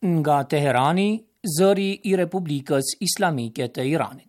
Nga Teherani, zëri I Republikës Islamike të Iranit.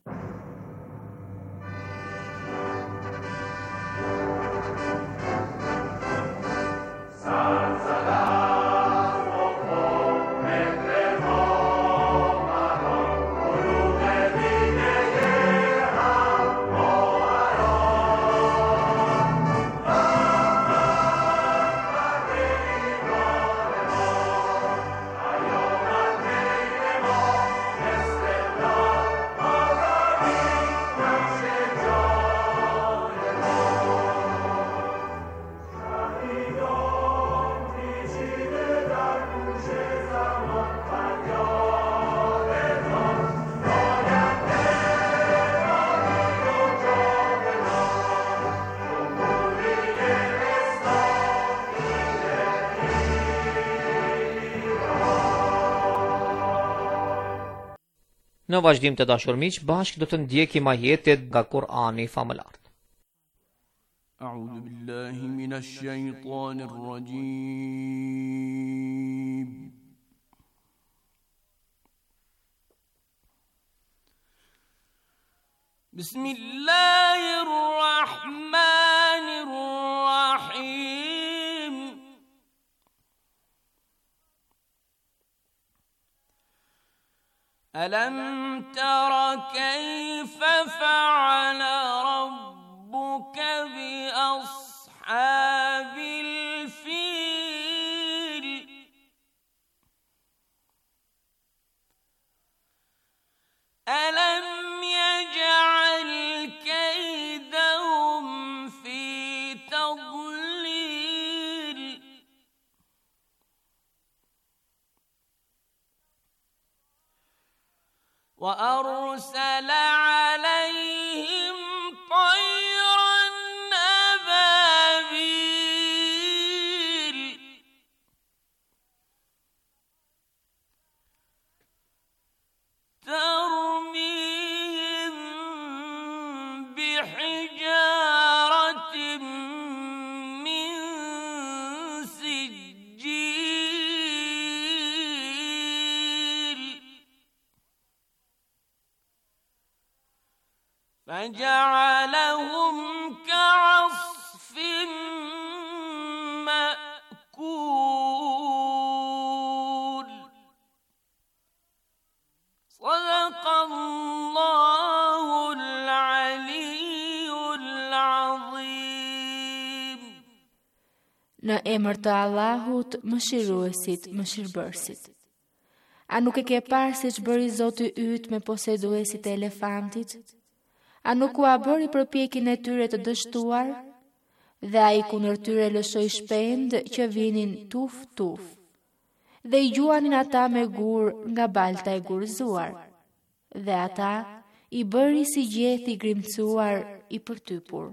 Në vazhdim të dashur miq, bashkë do të ndjekim ajetet nga Kur'ani famëlar. A'udhu billahi minash shaitanir rajim. Bismillahir rahmanir rahim. ألم تر كيف فعل ربك بأصحاب الفيل ألم يجعل كيدهم في تضليل وأرسل عليهم طيرا أبابيل ترميهم بحجارة من سجيل فجعلهم كعصف مأكول صدق الله العلي العظيم. Në emër të Allahut, mëshiruesit, mëshirbërësit. A nuk e ke parë siç bëri Zoti yt me poseduesit e elefantit? A nuk u bëri përpjekjen e tyre të dështuar, dhe ai kundër tyre lëshoi shpend që vinin tuf, dhe I gjuanin ata me gur nga balta e gurëzuar, dhe ata I bëri si gjethi I grimcuar I përtypur.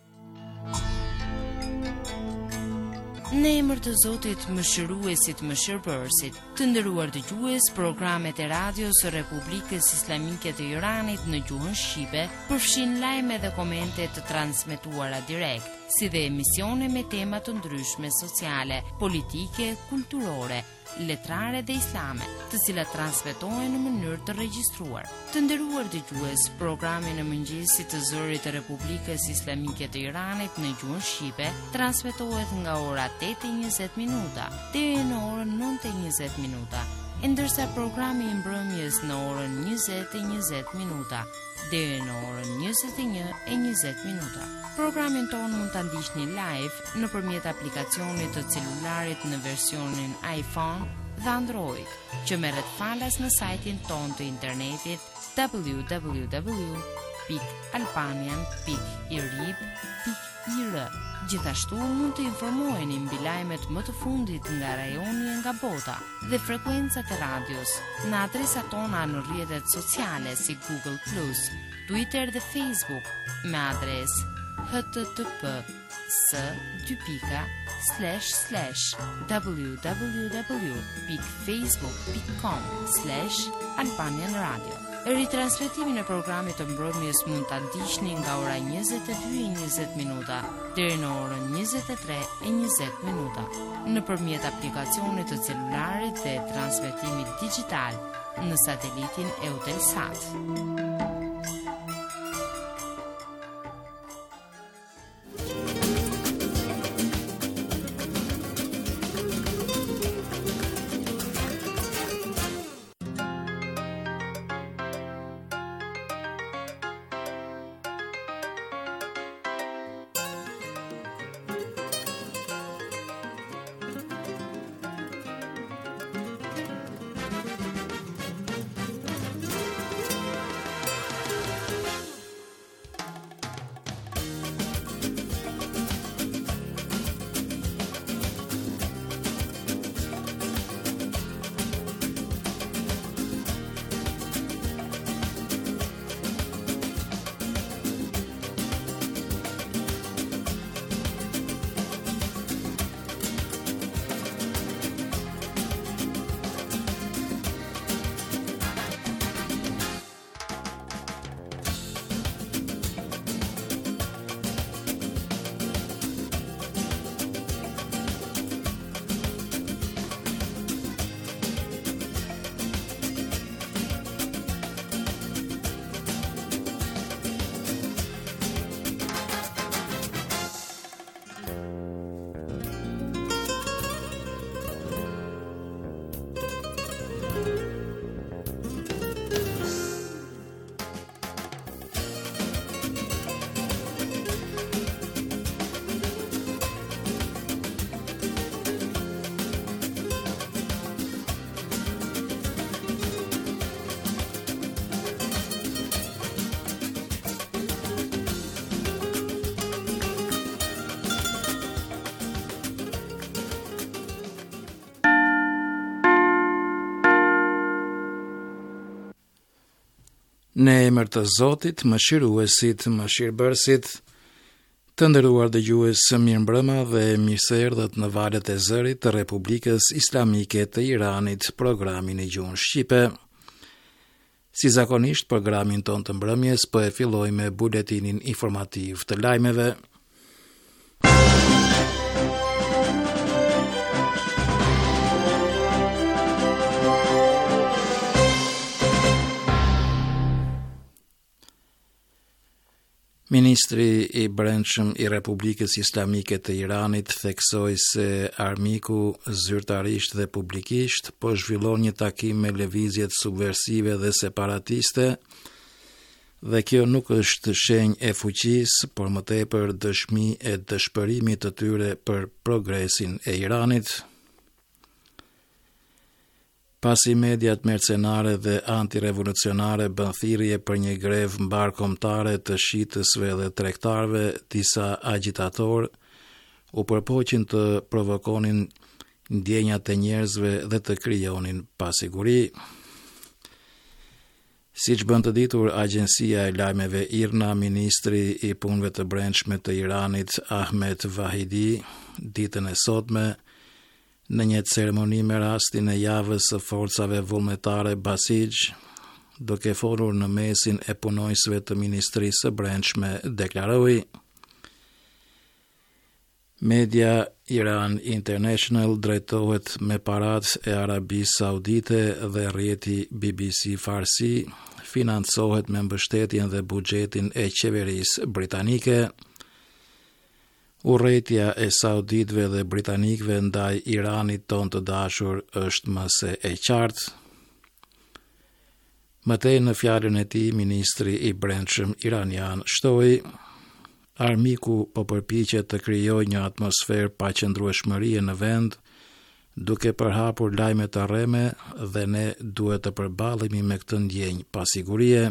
Në emër të Zotit, mëshiruesit, mëshirbërësit, të nderuar dëgjues, programet e radios së Republikës Islamike të Iranit në gjuhën shqipe përfshin lajme dhe komente të transmetuara direkt, si dhe emisione me tema të ndryshme sociale, politike, kulturore, letrare dhe islame, të cilat transmetohen në mënyrë të regjistruar. Të nderuar dëgjues, programi në mëngjesit të zërit të Republikës Islamike të Iranit në gjuhën shqipe transmetohet nga ora 8:20 deri në orën 9:20, ndërsa programi I mbrëmjes në orën 20:20 deri në orën 21:20. Programin ton mund ta ndiqni live nëpërmjet aplikacionit të celularit në versionin iPhone dhe Android, që merret falas në sajtin ton të internetit www.albanian.irib.ir. Gjithashtu mund të informoheni mbi lajmet më të fundit nga rajoni e nga bota dhe frekuencat e radios në adresat tona në rrjetet sociale si Google+, Twitter dhe Facebook me adresë https://www.facebook.com/Albanian Radio. Ritransmetimin e programit të mbrëmjes mund ta ndiqni nga ora 22:20 minuta deri në orën 23:20 minuta nëpërmjet aplikacionit të celularit dhe transmetimit digjital në satelitin Eutelsat. Në emër të Zotit, mëshiruesit, mëshirbërësit, të nderuar dëgjues, mirëmbrëma dhe mirëseerdhët në valët e zërit të Republikës Islamike të Iranit, programin e gjuhën shqipe. Si zakonisht, programin ton të mbrëmjes po e filloj me buletinin informativ të lajmeve. Ministri i Brendshëm i Republikës Islamike të Iranit theksoi se armiku zyrtarisht dhe publikisht po zhvillon një takim me lëvizjet subversive dhe separatiste, dhe kjo nuk është shenjë e fuqisë, por më tepër dëshmi e dëshpërimit të tyre për progresin e Iranit. Pasi mediat mercenare dhe antirevolucionare bën thirrje për një grevë mbarkombëtare të shitësve dhe tregtarëve, disa agitatorë u përpoqin të provokonin ndjenjat e njerëzve dhe të krijonin pasiguri. Siç bën të ditur agjencia e lajmeve IRNA, ministri i punëve të brendshme të Iranit Ahmed Vahidi ditën e sotme në një ceremoni me rastin e javës së forcave vullnetare Basij, duke folur në mesin e punojësve të Ministrisë së Brendshme, deklaroi: Media Iran International drejtohet me parat e Arabisë Saudite dhe rrjeti BBC Farsi financohet me mbështetjen dhe buxhetin e qeverisë britanike. Urrëtia e sauditëve dhe britanikëve ndaj Iranit ton të dashur është më se e qartë. Mëtej në fjalën e tij, ministri i brendshëm iranian shtoi: armiku po përpiqet të krijojë një atmosferë paqëndrueshmërie në vend, duke përhapur lajme të rreme, dhe ne duhet të përballemi me këtë ndjenjë pasigurie.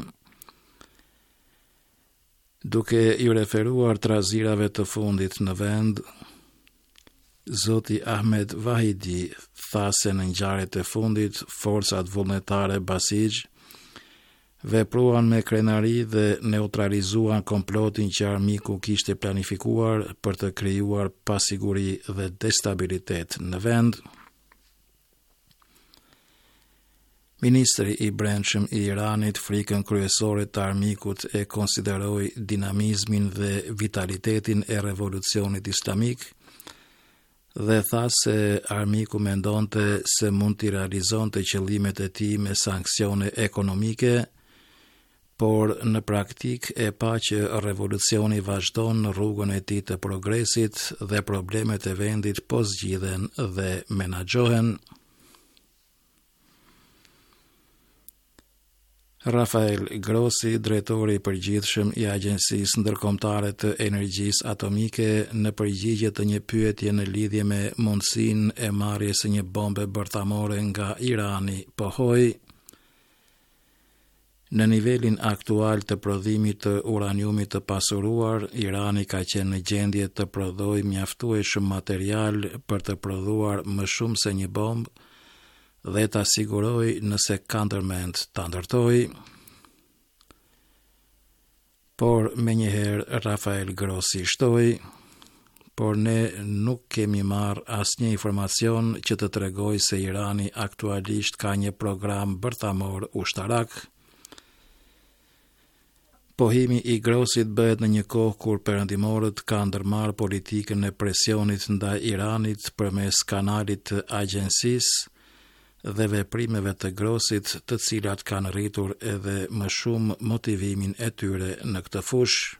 Duke ju referuar trazirave të fundit në vend, Zoti Ahmed Vahidi tha se në ngjarjet e fundit forcat vullnetare Basij vepruan me krenari dhe neutralizuan komplotin që armiku kishte planifikuar për të krijuar pasiguri dhe destabilitet në vend. Ministri I Brendshëm I Iranit frikën kryesore të armikut e konsideroi dinamizmin dhe vitalitetin e revolucionit islamik dhe tha se armiku mendonte se mund t'i realizonte qëllimet e tij me sanksione ekonomike, por në praktik e pa që revolucioni vazhdon në rrugën e tij të progresit dhe problemet e vendit po zgjidhen dhe menaxhohen. Rafael Grossi, drejtori I përgjithshëm I Agjencisë Ndërkombëtare të Energjisë Atomike, në përgjigje të një pyetje në lidhje me mundësinë e marrjes së një bombe bërthamore nga Irani, pohoi: në nivelin aktual të prodhimit të uraniumit të pasuruar, Irani ka qenë në gjendje të prodhojë mjaftueshëm material për të prodhuar më shumë se një bombë dhe ta siguroj nëse ka ndërmend ta ndërtoj. Por menjëherë Rafael Grossi shtoi, por ne nuk kemi marrë asnjë informacion që të tregojë se Irani aktualisht ka një program bërthamor ushtarak. Pohimi I Grossit bëhet në një kohë kur perëndimorët kanë ndërmarrë politikën e presionit ndaj Iranit përmes kanalit të agjencisë dhe veprimeve të Grossit, të cilat kanë rritur edhe më shumë motivimin e tyre në këtë fushë.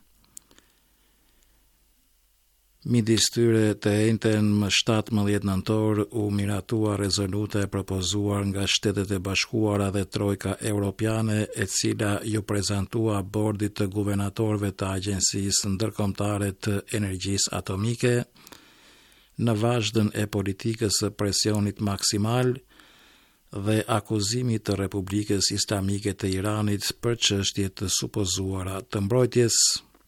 Midis tyre të njëjtën më 17 nëntor u miratua rezolute e propozuar nga Shtetet e Bashkuara dhe Trojka Europiane, e cila ju prezantua bordit të guvernatorëve të Agjencisë Ndërkombëtare të Energjisë Atomike në vazhdën e politikës së presionit maksimal dhe akuzimit të Republikës Islamike të Iranit për çështje të supozuara të mbrojtjes.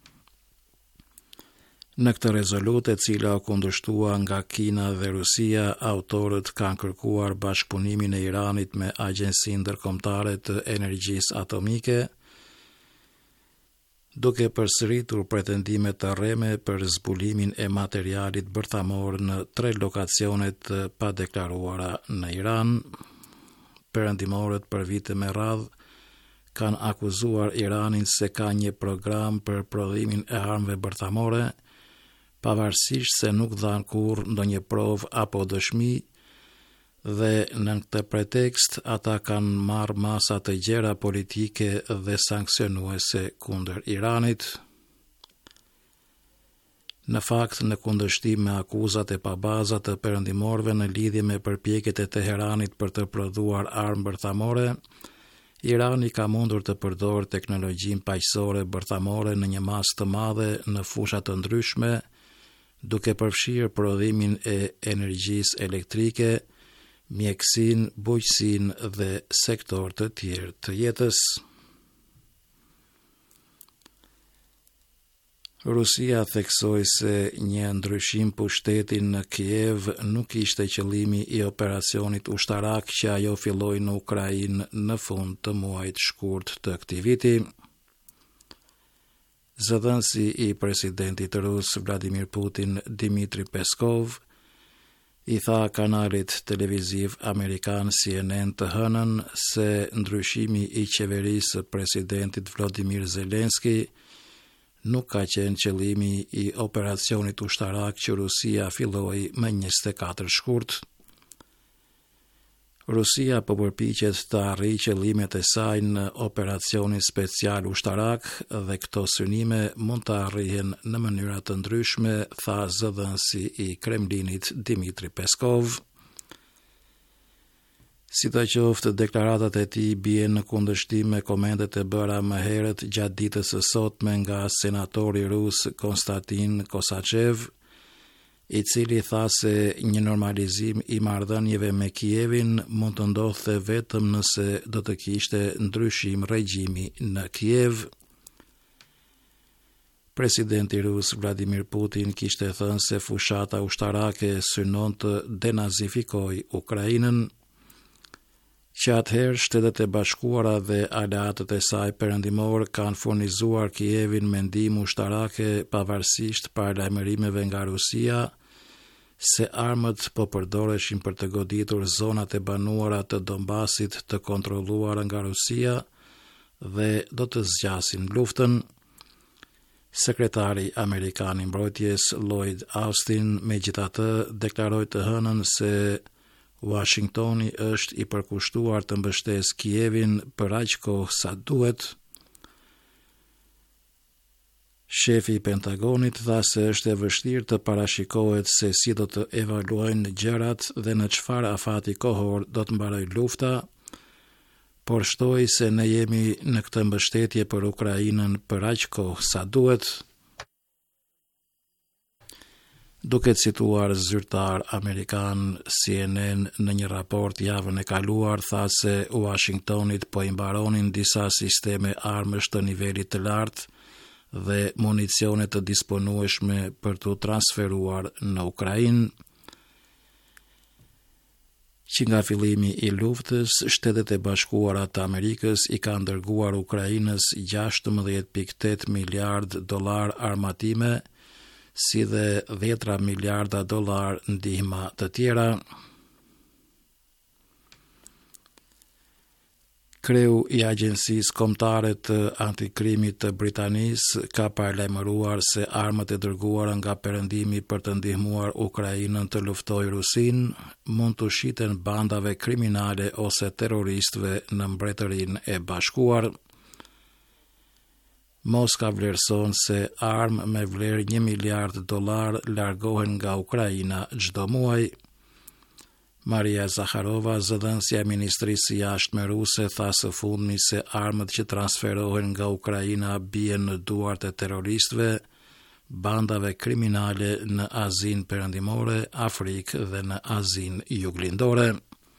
Në këtë rezolutë, e cila u kundërshtua nga Kina dhe Rusia, autorët kanë kërkuar bashkëpunimin e Iranit me Agjencinë Ndërkombëtare të Energjisë Atomike, duke përsëritur pretendime të rreme për zbulimin e materialit bërthamor në 3 lokacione të padeklaruara në Iran. Perëndimorët për vite me radhë kanë akuzuar Iranin se ka një program për prodhimin e armëve bërthamore, pavarësisht se nuk dhanë kurrë ndonjë provë apo dëshmi, dhe në këtë pretekst ata kanë marrë masa të gjera politike dhe sanksionuese kundër Iranit. Në fakt, në kundërshtim me akuzat e pabaza të perëndimorëve në lidhje me përpjekjet e Teheranit për të prodhuar armë bërthamore, Irani ka mundur të përdorë teknologjinë paqësore bërthamore në një masë të madhe në fusha të ndryshme, duke përfshirë prodhimin e energjisë elektrike, mjekësinë, bujqësinë dhe sektor të tjerë të jetës. Rusia theksoi se një ndryshim pushteti në Kiev nuk ishte qëllimi I operacionit ushtarak që ajo filloi në Ukrainë në fund të muajit shkurt të këtij viti. Zëdhënësi I presidentit rus Vladimir Putin, Dmitri Peskov, I tha kanalit televiziv amerikan CNN të hënën se ndryshimi I qeverisë së presidentit Volodymyr Zelensky nuk ka qenë qëllimi I operacionit ushtarak që Rusia filloi më 24 shkurt. Rusia po përpiqet të arrijë qëllimet e saj në operacionin special ushtarak dhe këto synime mund të arrihen në mënyra të ndryshme, tha zëdhënësi I Kremlinit Dmitri Peskov. Sidoqoftë, deklaratat e tij bien në kundërshtim me komentet e bëra më herët gjatë ditës së sotme nga senatori rus Konstantin Kosachev, I cili tha se një normalizim I marrëdhënieve me Kievin mund të ndodhte vetëm nëse do të kishte ndryshim regjimi në Kiev. Presidenti rus Vladimir Putin kishte thënë se fushata ushtarake synon të denazifikojë Ukrainën, që atëherë Shtetet e Bashkuara dhe aleatët e saj perëndimor kanë furnizuar Kievin me ndihmë ushtarake pavarësisht paralajmërimeve nga Rusia se armët po përdoreshin për të goditur zonat e banuara të Donbasit të kontrolluara nga Rusia dhe do të zgjasin luftën. Sekretari Amerikan i Mbrojtjes Lloyd Austin megjithatë deklaroi të hënën se Washingtoni është i përkushtuar të mbështesë Kievin për aq kohë sa duhet. Shefi i Pentagonit tha se është e vështirë të parashikohet se si do të evaluojnë gjërat dhe në çfarë afati kohor do të mbarojë lufta, por shtoi se ne jemi në këtë mbështetje për Ukrainën për aq kohë sa duhet. Duke cituar zyrtar amerikan, CNN në një raport javën e kaluar tha se Washingtonit po i mbaronin disa sisteme armësh të nivelit të lartë dhe municione të disponueshme për të transferuar në Ukrainë. Që nga fillimi i luftës, Shtetet e Bashkuara të Amerikës i ka dërguar Ukrainës 16.8 miliard dollar armatime, si dhe 10 miliarda dollar ndihma të tjera. Kreu i Agjencisë Kombëtare të Antikrimit të Britanisë ka paralajmëruar se armët e dërguara nga Perëndimi për të ndihmuar Ukrainën të luftojë Rusinë mund të shiten bandave kriminale ose terroristëve në Mbretërinë e Bashkuar. Moska vlerëson se armë me vlerë 1 miliard dollar largohen nga Ukraina çdo muaj. Maria Zakharova, zëdhënësja e Ministrisë së Jashtme ruse, tha së fundmi se armët që transferohen nga Ukraina bien në duart e terroristëve, bandave kriminale në Azinë Perëndimore, Afrikë dhe në Azinë Juglindore.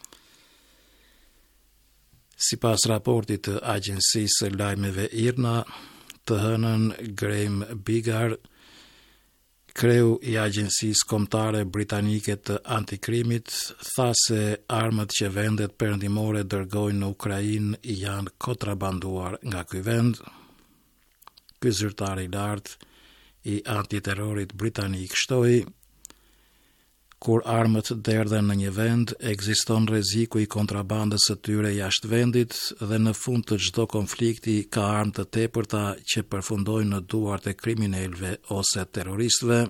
Sipas raportit të Agjencisë së Lajmeve IRNA, të hënën Graham Bigar, kreu i Agjencisë Kombëtare Britanike të Antikrimit, tha se armët që vendet perëndimore dërgojnë në Ukrainë janë kontrabanduar nga ky vend. Ky zyrtar i lartë i antiterrorit britanik shtoi: kur armët derdhen në një vend, ekziston rreziku i kontrabandës së tyre jashtë vendit dhe në fund të çdo konflikti ka armë të tepërta që përfundojnë në duart e kriminalëve ose terroristëve.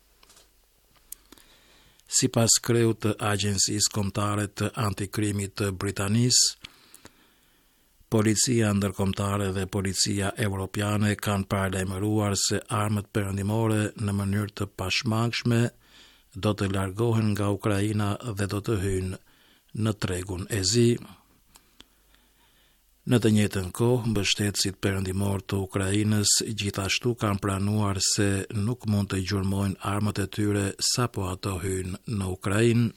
Sipas kreut të Agjencisë Kombëtare të Antikrimit të Britanisë, Policia ndërkombëtare dhe policia evropiane kanë paralajmëruar se armët perëndimore në mënyrë të pashmangshme do të largohen nga Ukraina dhe do të hyjnë në tregun e zi. Në të njëjtën kohë, mbështetësit perëndimor të Ukrainës gjithashtu kanë pranuar se nuk mund të gjurmojnë armët e tyre sapo ato hyjnë në Ukrainë.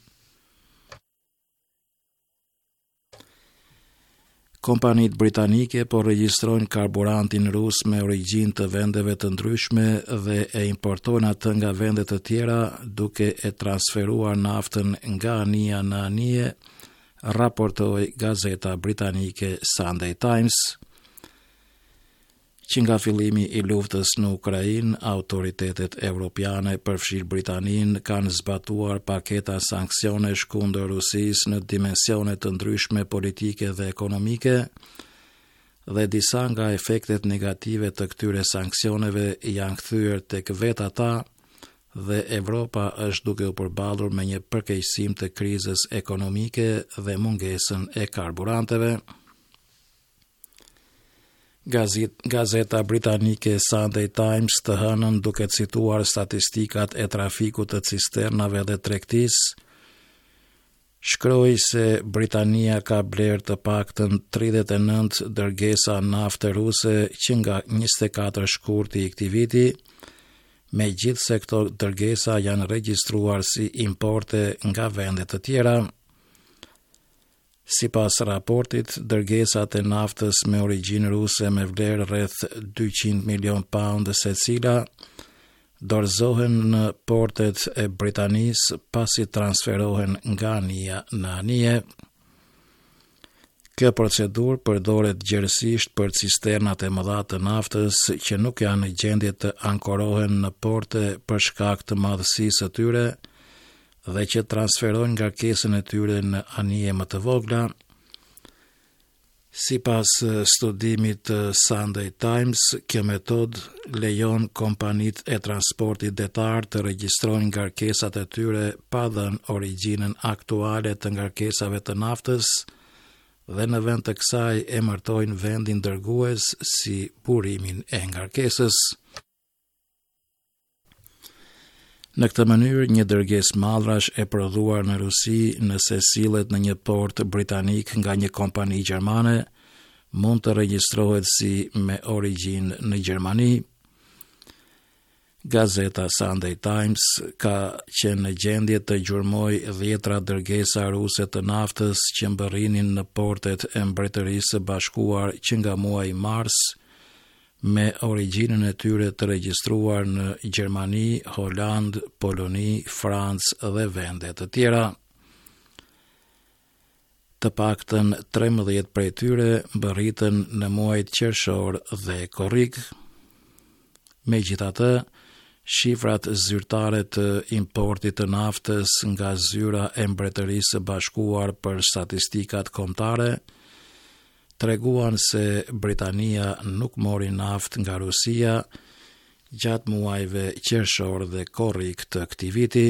Kompanitë britanike po regjistrojnë karburantin rus me origjinë të vendeve të ndryshme dhe e importojnë atë nga vende të tjera duke e transferuar naftën nga anija në anije, raportoi gazeta britanike Sunday Times. Që nga fillimi i luftës në Ukrainë, autoritetet evropiane përfshirë Britaninë kanë zbatuar paketa sanksionesh kundër Rusisë në dimensione të ndryshme politike dhe ekonomike, dhe disa nga efektet negative të këtyre sanksioneve janë kthyer tek vetë ata dhe Evropa është duke u përballur me një përkeqësim të krizës ekonomike dhe mungesën e karburanteve. Gazeta britanike Sunday Times të hënën, duke cituar statistikat e trafikut të cisternave dhe tregtisë, shkroi se Britania ka blerë të paktën 39 dërgesa nafte ruse që nga 24 shkurti i këtij viti, megjithse këto dërgesa janë regjistruar si importe nga vende të tjera. Sipas raportit, dërgesat e naftës me origjinë ruse me vlerë rreth 200 milion pound secila dorëzohen në portet e Britanisë pasi transferohen nga anija në anije. Kjo procedurë përdoret gjerësisht për cisternat e mëdha të naftës që nuk janë në gjendje të ankorohen në porte për shkak të madhësisë së tyre dhe që transferojnë ngarkesën e tyre në anije më të vogla. Sipas studimit të Sunday Times, kjo metodë lejon kompanitë e transportit detar të regjistrojnë ngarkesat e tyre pa dhënë origjinën aktuale të ngarkesave të naftës dhe në vend të kësaj emërtojnë vendin dërgues si burimin e ngarkesës. Në këtë mënyrë, një dërgesë mallrash e prodhuar në Rusi nëse sillet në një port britanik nga një kompani gjermane, mund të regjistrohet si me origjinë në Gjermani. Gazeta Sunday Times ka qenë në gjendje të gjurmoj 10 dërgesa ruse të naftës që mbërrinin në portet e Mbretërisë së Bashkuar që nga muaji mars, me origjinën e tyre të regjistruar në Gjermani, Holand, Poloni, Francë dhe vende të tjera. Të paktën 13 prej tyre mbërritën në muajt qershor dhe korrik. Megjithatë, shifrat zyrtare të importit të naftës nga zyra e Mbretërisë së Bashkuar për statistikat kombëtare treguan se Britania nuk mori naftë nga Rusia gjatë muajve qershor dhe korrik të këtij viti.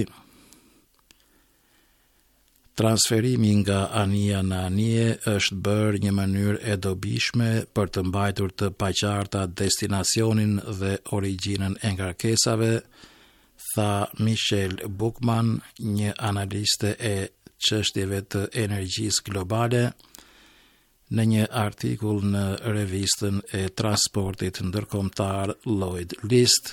Transferimi nga anija në anije është bërë një mënyrë e dobishme për të mbajtur të paqarta destinacionin dhe origjinën e ngarkesave, tha Michelle Buchman, një analiste e çështjeve të energjisë globale, në një artikull në revistën e transportit ndërkombëtar Lloyd List.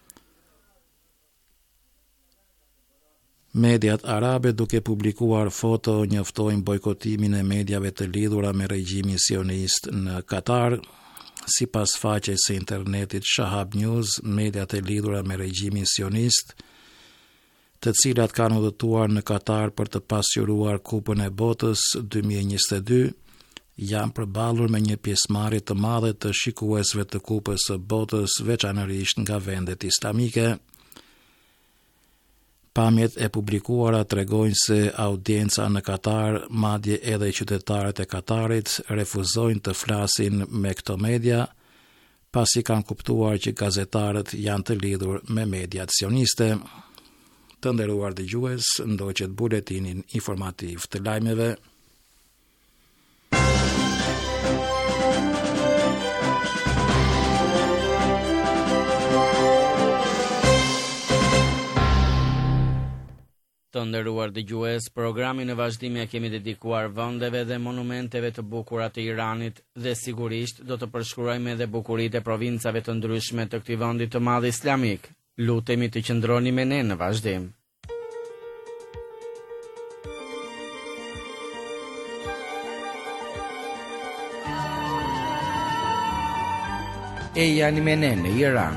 Mediat arabe, duke publikuar foto, njoftojnë bojkotimin e mediave të lidhura me regjimin sionist në Katar. Sipas faqes së internetit Shahab News, mediat e lidhura me regjimin sionist, të cilat kanë udhëtuar në Katar për të pasqyruar Kupën e Botës 2022, janë përballur me një pjesëmarrje të madhe të shikuesve të Kupës së Botës, veçanërisht nga vendet islamike. Pamjet e publikuara tregojnë se audienca në Katar, madje edhe qytetarët e Katarit, refuzojnë të flasin me këto media, pasi kanë kuptuar që gazetarët janë të lidhur me mediat sioniste. Të nderuar dëgjues, ndoqet buletinin informativ të lajmeve. Të nderuar dëgjues, programin në vazhdim ja kemi dedikuar vendeve dhe monumenteve të bukura të Iranit dhe sigurisht do të përshkruajmë edhe bukuritë e provincave të ndryshme të këtij vendi të madh islamik. Lutemi të qëndroni me ne në vazhdim. E janë me ne në Iran.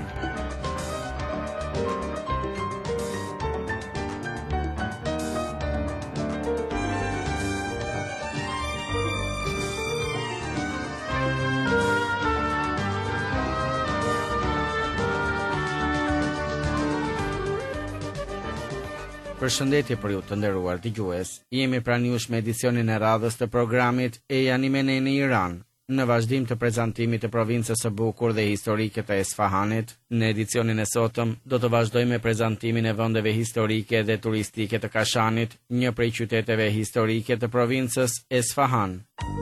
Përshëndetje për ju të nderuar dëgjues. Jemi pranë jush me edicionin e radhës të programit E janë me ne në Iran. Në vazhdim të prezantimit të provincës së bukur dhe historike të Esfahanit, në edicionin e sotëm do të vazhdojmë me prezantimin e vendeve historike dhe turistike të Kashanit, një prej qyteteve historike të provincës Esfahan.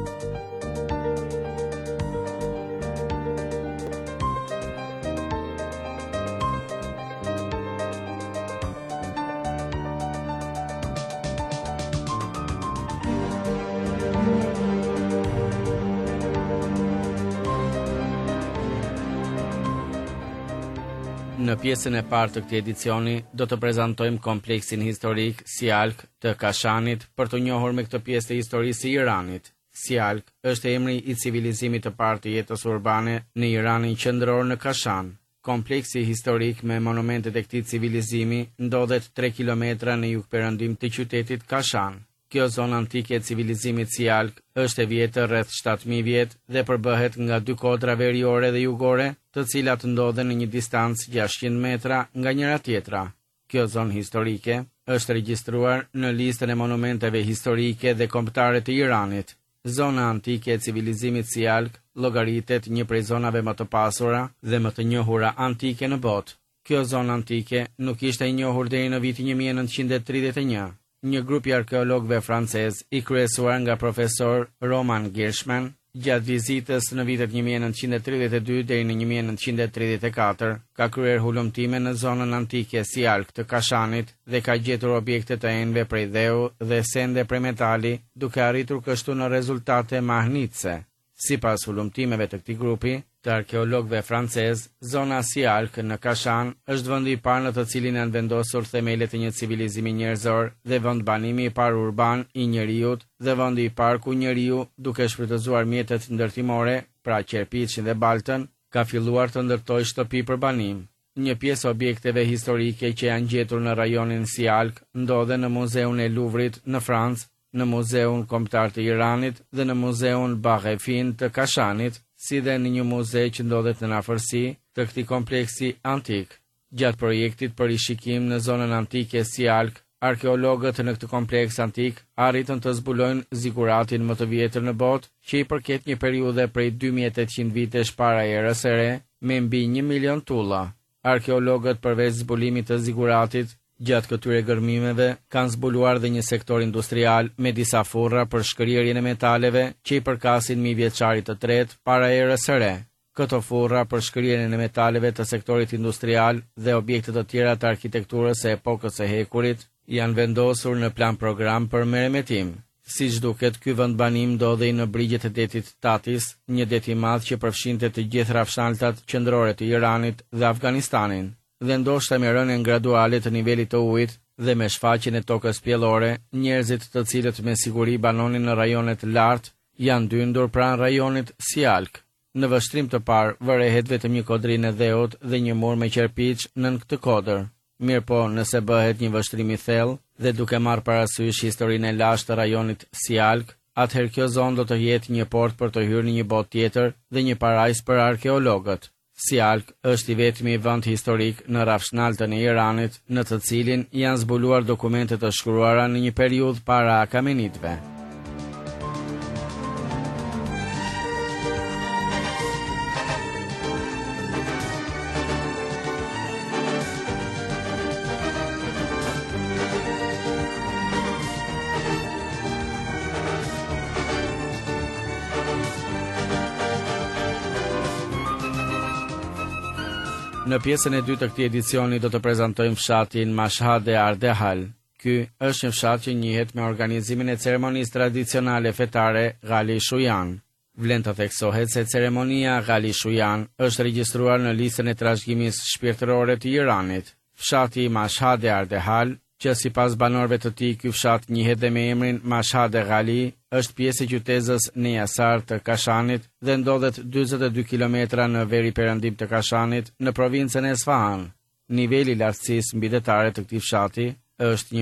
Në pjesën e parë të këtij edicioni do të prezantojmë kompleksin historik Sialk të Kashanit për të njohur me këtë pjesë të historisë së Iranit. Sialk është emri i civilizimit të parë të jetës urbane në Iranin qendror në Kashan. Kompleksi historik me monumentet e këtij civilizimi ndodhet 3 kilometra në jugperëndim të qytetit Kashan. Kjo zonë antike e civilizimit Sialk është e vjetër rreth 7000 vjet dhe përbëhet nga 2 kodra veriore dhe jugore, të cilat ndodhen në një distancë 600 metra nga njëra tjetra. Kjo zonë historike është regjistruar në listën e monumenteve historike dhe kombëtare të Iranit. Zona antike e civilizimit Sialk llogaritet një prej zonave më të pasura dhe më të njohura antike në botë. Kjo zonë antike nuk ishte e njohur deri në vitin 1931. Një grup i arkeologëve francez i kryesuar nga profesor Roman Gershman gjatë vizitës në vitet 1932 deri në 1934 ka kryer hulumtime në zonën antike Sialk të Kashanit dhe ka gjetur objekte të enjve prej dheu dhe sende prej metali, duke arritur kështu në rezultate mahnitse. Sipas hulumtimeve të këtij grupi të arkeologëve francez, zona Sialk në Kashan është vendi i parë në të cilin janë vendosur themelet e një civilizimi njerëzor dhe vend banimi i parë urban i njeriut dhe vendi i parë ku njeriu, duke shfrytëzuar mjetet ndërtimore, pra qerpiçin dhe baltën, ka filluar të ndërtojë shtëpi për banim. Një pjesë objekteve historike që janë gjetur në rajonin Sialk ndodhen në Muzeun e Louvrit në Francë, në Muzeun Kombëtar të Iranit dhe në Muzeun Baghefin të Kashanit, si dhe në një muze që ndodhet në afërsi të këtij kompleksi antik. Gjatë projektit për rishikim në zonën antike Sialk, arkeologët në këtë kompleks antik arritën të zbulojnë ziguratin më të vjetër në botë, që i përket një periudhe prej 2800 vitesh para erës së re, me mbi 1 milion tulla. Arkeologët përveç zbulimit të ziguratit, gjatë këtyre gërmimeve, kanë zbuluar dhe një sektor industrial me disa furra për shkrirjen e metaleve që i përkasin mijëvjeçarit të tretë para erës së re. Këto furra për shkrirjen e metaleve të sektorit industrial dhe objekte të tjera të arkitekturës së epokës së hekurit janë vendosur në plan program për merremetim. Siç duket, ky vendbanim ndodhej në brigjet e detit Tatis, një det i madh që përfshinte të gjithë rrafshaltat qendrore të Iranit dhe Afganistanin, dhe ndoshta me rënien graduale të nivelit të ujit dhe me shfaqjen e tokës pjellore, njerëzit të cilët me siguri banonin në rajonet lartë janë dyndur pranë rajonit Sialk. Në vështrim të parë vërehet vetëm një kodrinë e dheut dhe një mur me qerpiç nën këtë kodër. Mirë po, nëse bëhet një vështrim i thellë dhe duke marrë parasysh historinë e lashtë të rajonit Sialk, atëherë kjo zonë do të jetë një portë për të hyrë në një botë tjetër dhe një parajs për arkeologët. Sialk është i vetmi vend historik në rrafshnaltën e Iranit në të cilin janë zbuluar dokumente të shkruara në një periudhë para Akamenitëve. Në pjesën e dytë të këtij edicioni do të prezantojmë fshatin Mashhad e Ardehal. Ky është një fshat që njihet me organizimin e ceremonisë tradicionale fetare Ghali Shujan. Vlen të theksohet se ceremonia Ghali Shujan është regjistruar në listën e trashëgimisë shpirtërore të Iranit. Fshati Mashhad e Ardehal, që sipas banorëve të tij ky fshat njihet dhe me emrin Mashhad e Ghali, është pjesë e qytetës Nejasar të Kashanit dhe ndodhet 42 kilometra në veriperëndim të Kashanit në provincën e Esfahan. Niveli i lartësisë mbydetare të këtij fshati është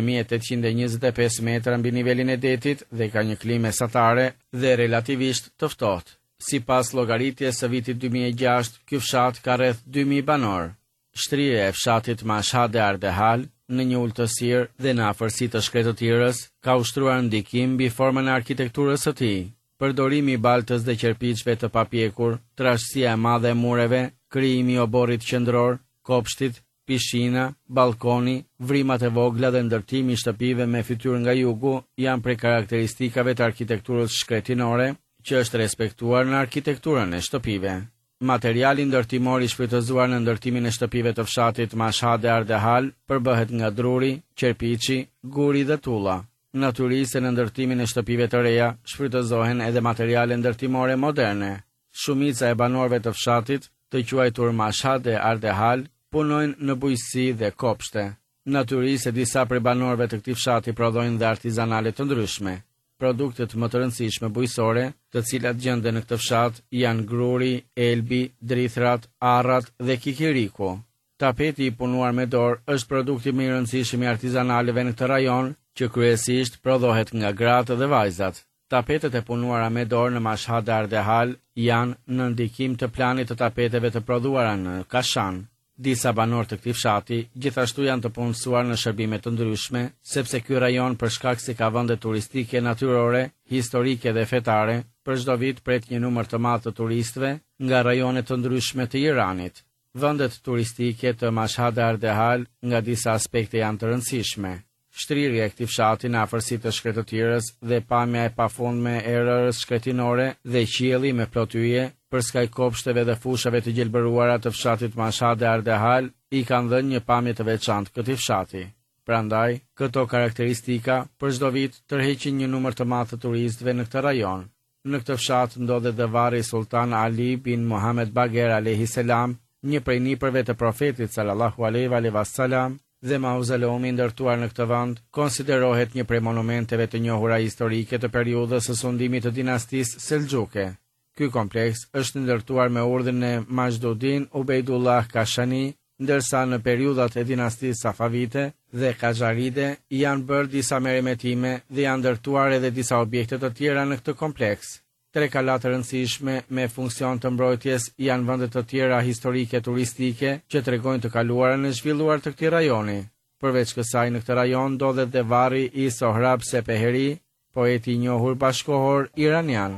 1825 metra mbi nivelin e detit dhe ka një klimë mesatare dhe relativisht të ftohtë. Sipas llogaritjes së vitit 2006, ky fshat ka rreth 2000 banor. Shtrija e fshatit Mashhad e Ardehal në një ultësirë dhe në afërsi të shkretëtirës ka ushtruar ndikim mbi formën e arkitekturës së tij. Përdorimi i baltës dhe qerpiçve të papjekur, trashësia e madhe e mureve, krijimi i oborrit qendror, kopshtit, pishina, balkoni, vrimat e vogla dhe ndërtimi i shtëpive me fytyrë nga jugu janë prej karakteristikave të arkitekturës shkretinore që është respektuar në arkitekturën e shtëpive. Materiali ndërtimor i shfrytëzuar në ndërtimin e shtëpive të fshatit Mashhad e Ardehal përbëhet nga druri, qerpiçi, guri dhe tulla. Natyrisht në ndërtimin e shtëpive të reja shfrytëzohen edhe materiale ndërtimore moderne. Shumica e banorëve të fshatit, të quajtur Mashhad e Ardehal, punojnë në bujqësi dhe kopshte. Natyrisht disa prej banorëve të këtij fshati prodhojnë dhe artizanale të ndryshme. Produktet më të rëndësishme bujqësore, të cilat gjenden në këtë fshat, janë gruri, elbi, drithrat, arrat dhe kikiriku. Tapeti i punuar me dorë është produkti më i rëndësishëm i artizanaleve në këtë rajon, që kryesisht prodhohet nga gratë dhe vajzat. Tapetet e punuara me dorë në Mashhad e Ardehal janë në ndikim të planit të tapeteve të prodhuara në Kashan. Disa banorë të këtij fshati gjithashtu janë të punësuar në shërbime të ndryshme, sepse ky rajon për shkak se ka vende turistike natyrore, historike dhe fetare, për çdo vit pret një numër të madh të turistëve nga rajone të ndryshme të Iranit. Vendet turistike të Mashhad e Ardehal nga disa aspekte janë të rëndësishme. Shtrirja e këtij fshati në afërsi të shkretëtirës dhe pamja e pafundme e erës shkretinore dhe qielli me plot yje për skaj kopshteve dhe fushave të gjelbëruara të fshatit Mashhad e Ardehal i kanë dhënë një pamje të veçantë këtij fshati. Prandaj, këto karakteristika për çdo vit tërheqin një numër të madh të turistëve në këtë rajon. Në këtë fshat ndodhet dhe varri Sultan Ali bin Muhammed Bagher alayhis salam, një prej nipërve të profetit sallallahu alaihi wasallam, dhe mauzoleumi ndërtuar në këtë vend konsiderohet një prej monumenteve të njohura historike të periudhës së sundimit të dinastisë Selxhuke. Ky kompleks është ndërtuar me urdhën e Majduddin Ubejdullah Kashani, ndërsa në periudhat e dinastisë Safavide dhe Qajaride janë bërë disa merremetime dhe janë ndërtuar edhe disa objekte të tjera në këtë kompleks. 3 kala të rëndësishme me funksion të mbrojtjes janë vende të tjera historike turistike që tregojnë të kaluarën e zhvilluar të këtij rajoni. Përveç kësaj në këtë rajon ndodhet dhe varri i Sohrab Sepeheri, poeti i njohur bashkohor iranian.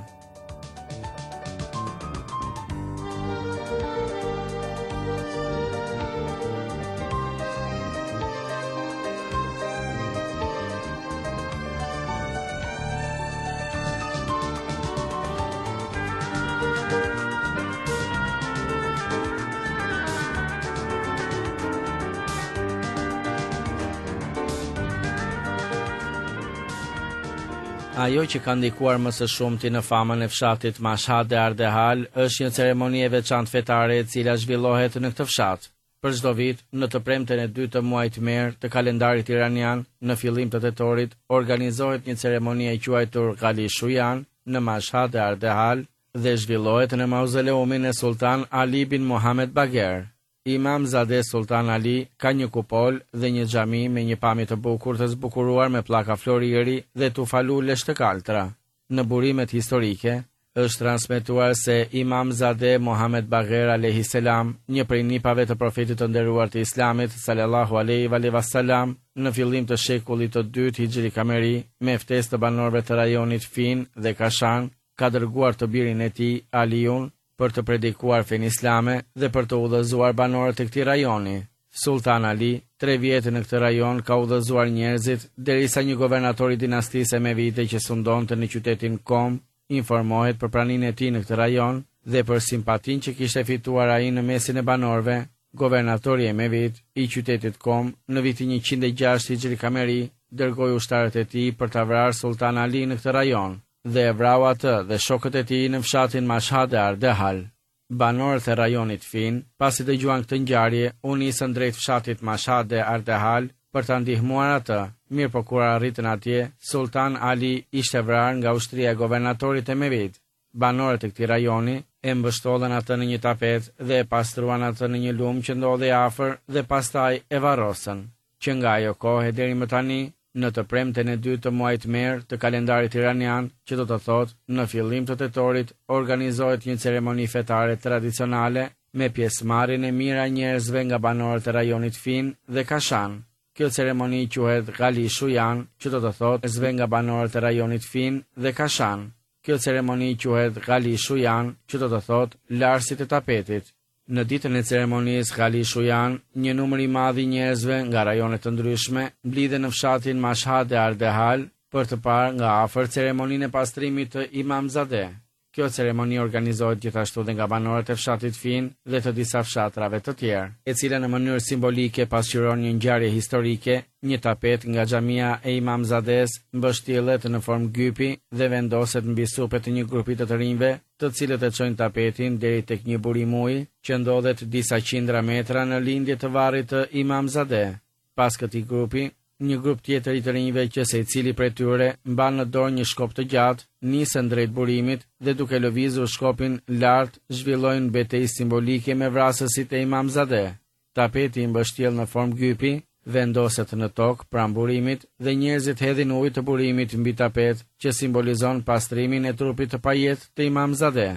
Ajo që ka ndikuar më së shumti në famën e fshatit Mashhad e Ardehal është një ceremoni e veçantë fetare e cila zhvillohet në këtë fshat. Për çdo vit, në të premten e 2 të muajit merr të kalendarit iranian, në fillim të tetorit, organizohet një ceremoni e quajtur Ghali Shuyan në Mashhad e Ardehal dhe zhvillohet në mauzoleumin e Sultan Ali bin Muhammed Bagher. Imam Zade Sultan Ali ka një kupol dhe një xhami me një pamje të bukur të zbukuruar me pllaka florieri dhe tufalulesh të kaltra. Në burimet historike është transmetuar se Imam Zade Muhammed Bagher alayhis salam, një prej nipave të profetit të nderuar të Islamit sallallahu alaihi wasallam, në fillim të shekullit të 2 Hijri Kameri, me ftesë të banorëve të rajonit Fin dhe Kashan, ka dërguar të birin e tij Aliun për të predikuar fenë islame dhe për të udhëzuar banorët e këtij rajoni. Sultan Ali, 3 vjet në këtë rajon ka udhëzuar njerëzit derisa një governator i dinastisë Emevide që sundonte në qytetin Kom informohet për praninë e tij në këtë rajon dhe për simpatinë që kishte fituar ai në mesin e banorëve. Governatori Emevid i qytetit Kom në vitin 106 Hijri Kameri dërgoi ushtarët e tij për ta vrarë Sultan Ali në këtë rajon dhe e vrau atë dhe shokët e tij në fshatin Mashhad e Ardehal. Banorët e rajonit Fin, pasi dëgjuan këtë ngjarje, u nisën drejt fshatit Mashhad e Ardehal për ta ndihmuar atë. Mirë po kur arritën atje, Sultan Ali ishte vrarë nga ushtria e guvernatorit Emevid. Banorët e këtij rajoni e mbështollën atë në një tapet dhe e pastruan atë në një lumë që ndodhej afër dhe pastaj e varrosën. Që nga ajo kohë deri më tani, në të premten e 2 të muajit merr të kalendarit iranian, që do të thotë në fillim të tetorit, organizohet një ceremoni fetare tradicionale me pjesëmarrjen e mirë e njerëzve nga banorët e rajonit Fin dhe Kashan. Kjo ceremoni quhet Ghali Shuyan, që do të thotë zve nga banorët e rajonit Fin dhe Kashan. Kjo ceremoni quhet Ghali Shuyan, që do të thotë larësit e tapetit. Në ditën e ceremonisë Ghali Shuyan, një numër i madh i njerëzve nga rajone të ndryshme mblidhen në fshatin Mashhad e Ardehal për të parë nga afër ceremoninë e pastrimit të Imam Zade. Kjo ceremoni organizohet gjithashtu dhe nga banorët e fshatit Fin dhe të disa fshatrave të tjerë, e cila në mënyrë simbolike pasqyron një ngjarje historike. Një tapet nga xhamia e Imam Zades mbështjellet në formë gypi dhe vendoset mbi supet të një grupi të rinjve, të cilët e çojnë tapetin deri tek një burim uji që ndodhet disa qindra metra në lindje të varrit të Imam Zade. Pas këtij grupi, një grup tjetër i të rinjve që secili prej tyre mban në dorë një shkop të gjatë, nisën drejt burimit dhe duke lëvizur shkopin lart, zhvillojnë betejë simbolike me vrasësit e Imam Zade. Tapeti i mbështjell në formë gypi vendoset në tokë pranë burimit dhe njerëzit hedhin ujë të burimit mbi tapet që simbolizon pastrimin e trupit të pajet të Imam Zade.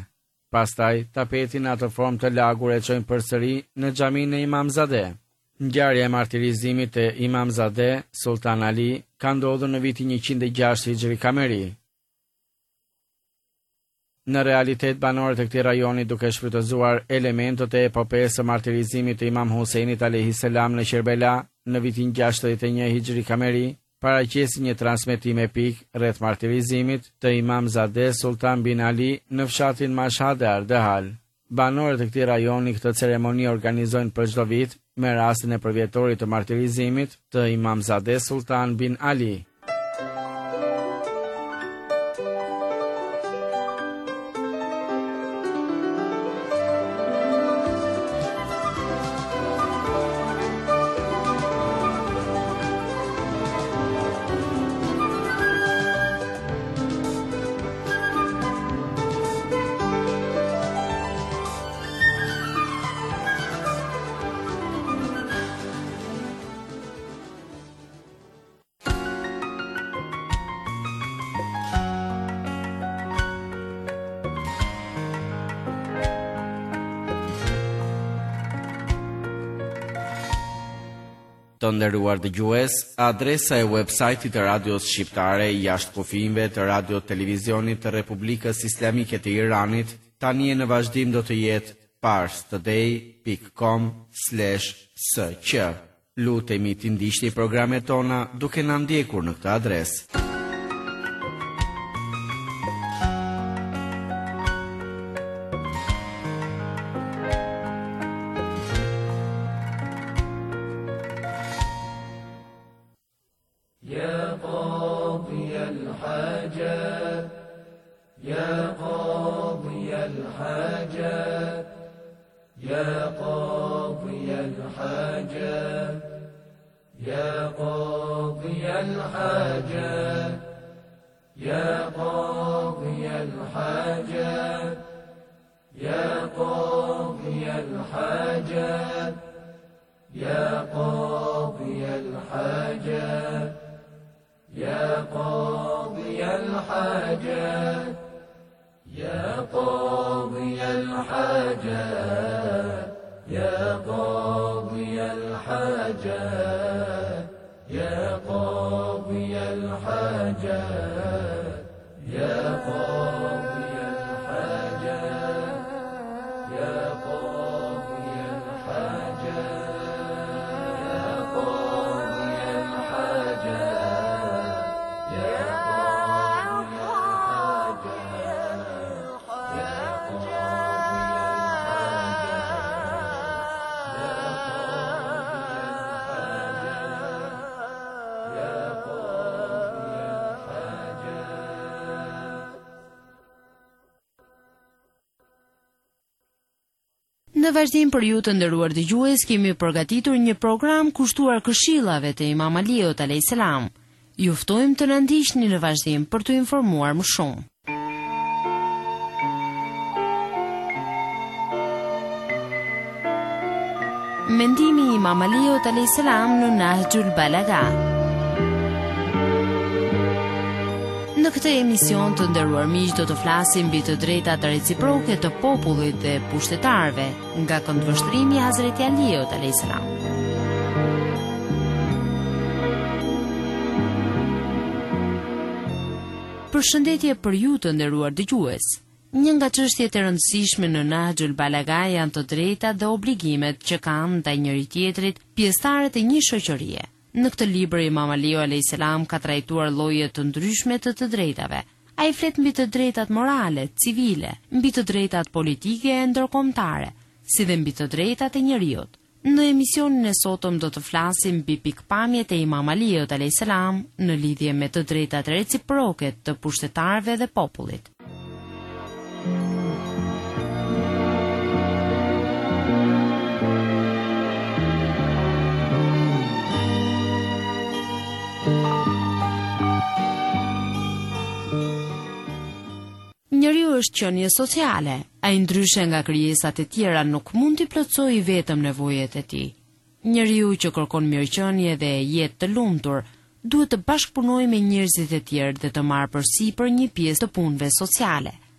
Pastaj, tapetin atë formë të lagur e çojnë përsëri në xhaminë e Imamzadeh. Ngjarja e martirizimit të Imamzadeh Sultan Ali ka ndodhur në vitin 106 Hijri Kameri. Në realitet, banorët e këtij rajoni, duke shfrytëzuar elementët e epopesë së martirizimit të Imam Huseinit alayhis salam në Kerbela në vitin 61 Hijri Kameri, paraqesin një transmetim epik rreth martirizimit të Imamzadeh Sultan bin Ali në fshatin Mashhad e Ardehal. Banorët e këtij rajoni këtë ceremoni organizojnë për çdo vit me rastin e përvjetorit të martirizimit të Imamzadeh Sultan bin Ali. Të nderuar dëgjues, adresa e websajtit të radios shqiptare jashtë kufijve të radio televizionit të Republikës Islamike të Iranit tani në vazhdim do të jetë parstoday.com/sq. Lutemi të ndiqni programet tona duke na ndjekur në këtë adresë. Në vazhdim për ju të nderuar dëgjues, kemi përgatitur një program kushtuar këshillave të Imam Aliut alayhis salam. Ju ftojmë të na ndiqni në vazhdim për të informuar më shumë. Mendimi i Imam Aliut alayhis salam në Nahjul Balaga. Në këtë emision të nderuar miq do të flasim mbi të drejtat reciproke të popullit dhe pushtetarëve nga këndvështrimi i Hazreti Aliut alayhis salam. Përshëndetje për ju të nderuar dëgjues. Një nga çështjet e rëndësishme në Nahjul Balaga janë të drejtat dhe obligimet që kanë ndaj njëri tjetrit pjesëtarët e një shoqërie. Në këtë libër Imam Aliu alayhis salam ka trajtuar lloje të ndryshme të drejtave. Ai flet mbi të drejtat morale, civile, mbi të drejtat politike e ndërkombëtare, si dhe mbi të drejtat e njerëzit. Në emisionin e sotëm do të flasim mbi pikpamjet e Imam Aliut alayhis salam në lidhje me të drejtat reciproke të pushtetarëve dhe popullit. Njeriu është qenie sociale, ai ndryshe nga krijesat e tjera nuk mund t'i plotësojë vetëm nevojat e tij. Njeriu që kërkon mirëqenie dhe jetë të lumtur, duhet të bashkëpunojë me njerëzit e tjerë dhe të marrë përsipër një pjesë të punëve sociale.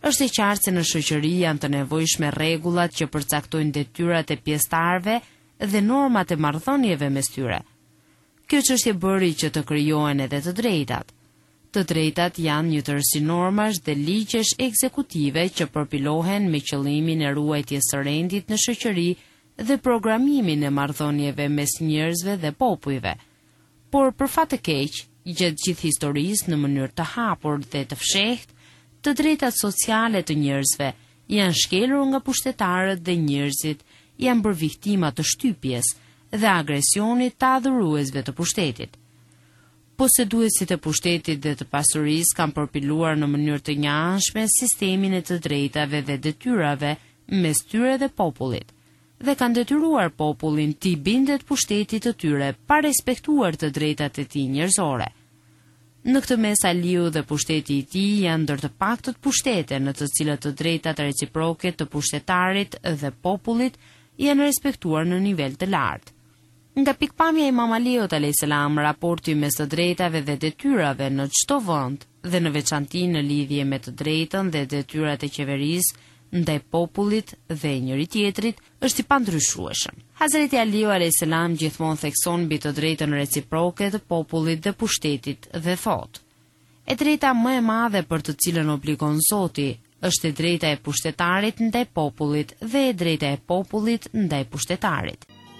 Është e qartë se në shoqëri janë të nevojshme rregullat që përcaktojnë detyrat e pjesëtarëve dhe normat e marrëdhënieve mes tyre. Kjo çështje bëri që të krijohen edhe të drejtat. Të drejtat janë një tërësi normash dhe ligjesh ekzekutive që përpilohen me qëllimin e ruajtjes së rendit në shoqëri dhe programimin e marrëdhënieve mes njerëzve dhe popujve. Por për fat të keq, gjatë gjithë historisë në mënyrë të hapur dhe të fshehtë, të drejtat sociale të njerëzve janë shkelur nga pushtetarët dhe njerëzit janë bërë viktima të shtypjes dhe agresionit të adhuruesve të pushtetit. Poseduesit e pushtetit dhe të pasurisë kanë përpiluar në mënyrë të njëanshme sistemin e të drejtave dhe detyrave mes tyre dhe popullit, dhe kanë detyruar popullin t'i bindet pushtetit të tyre pa respektuar të drejtat e tij njerëzore. Në këtë mes Aliu dhe pushteti i tij janë ndër të paktët pushtete në të cilat të drejtat reciproke të pushtetarit dhe popullit janë respektuar në nivel të lartë. Nga pikpamja e Imam Aliut a.s. raporti mes të drejtave dhe detyrave në çdo vend dhe në veçanti në lidhje me të drejtën dhe detyrat e qeverisë ndaj popullit dhe njëri tjetrit është i pandryshueshëm. Hazreti Aliu a.s. gjithmonë thekson mbi të drejtën reciproke të popullit dhe pushtetit dhe thotë: e drejta më e madhe për të cilën obligon Zoti është e drejta e pushtetarit ndaj popullit dhe e drejta e popullit ndaj pushtetarit.